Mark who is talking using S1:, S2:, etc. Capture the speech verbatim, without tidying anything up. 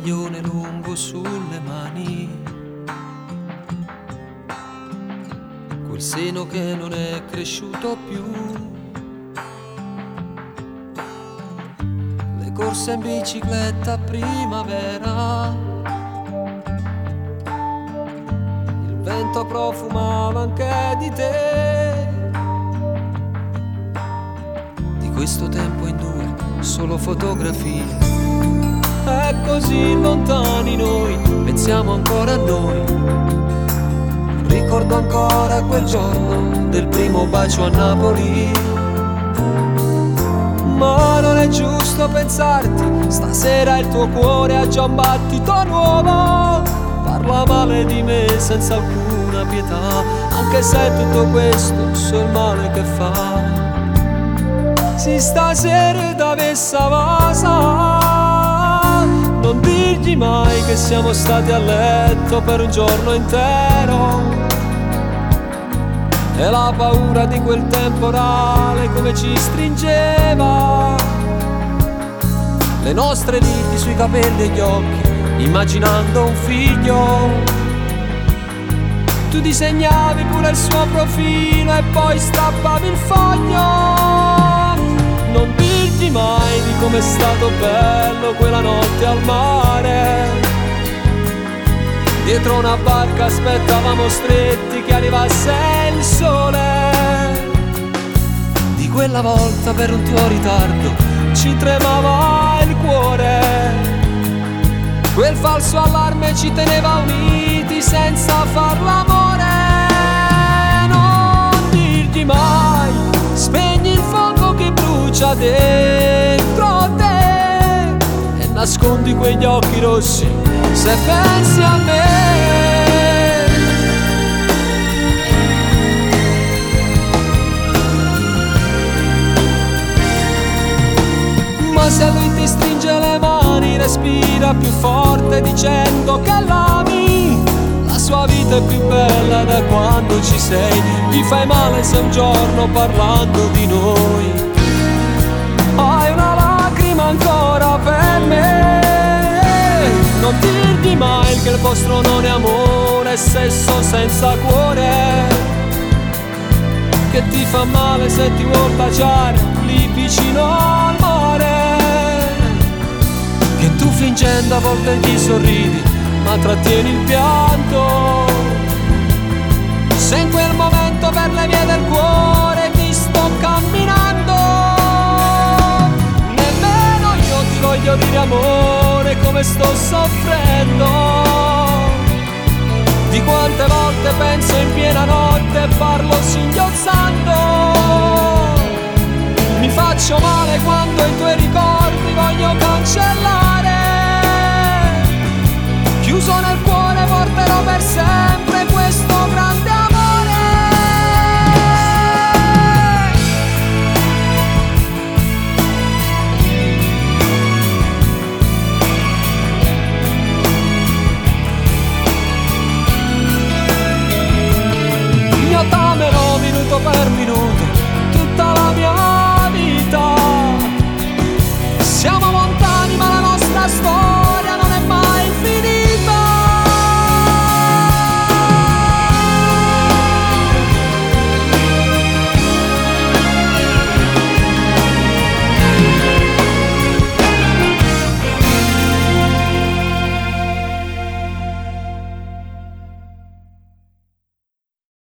S1: maglione lungo sulle mani, quel seno che non è cresciuto più, le corse in bicicletta a primavera, il vento profumava anche di te. Di questo tempo in due solo fotografie, è così lontani noi, pensiamo ancora a noi. Ricordo ancora quel giorno del primo bacio a Napoli. Ma non è giusto pensarti, stasera il tuo cuore ha già un battito nuovo. Parla male di me senza alcuna pietà, anche se tutto questo so il male che fa. Si stasera da vessa vasa, non dirgli mai che siamo stati a letto per un giorno intero. E la paura di quel temporale come ci stringeva, le nostre liti sui capelli e gli occhi, immaginando un figlio. Tu disegnavi pure il suo profilo e poi strappavi il foglio. Non dirgli mai di com'è stato bello quella notte al mare. Dietro una barca aspettavamo stretti che arrivasse il sole. Di quella volta per un tuo ritardo ci tremava il cuore. Quel falso allarme ci teneva uniti senza far l'amore. Non dirgli mai, spegni il fuoco che brucia dentro te e nascondi quegli occhi rossi se pensi a me. Ma se lui ti stringe le mani, respira più forte dicendo che l'ami. La sua vita è più bella da quando ci sei. Gli fai male se un giorno parlando di noi hai una lacrima ancora per me. Non dirgli mai che il vostro non è amore, è sesso senza cuore, che ti fa male se ti vuol baciare lì vicino al mare, che tu fingendo a volte gli sorridi ma trattieni il pianto. Se in quel momento per le vie del cuore ti sto camminando, nemmeno io ti voglio dire amore come sto soffrendo. Di quante volte penso in piena notte e parlo singhiozzando. Mi faccio male quando i tuoi ricordi voglio cancellare.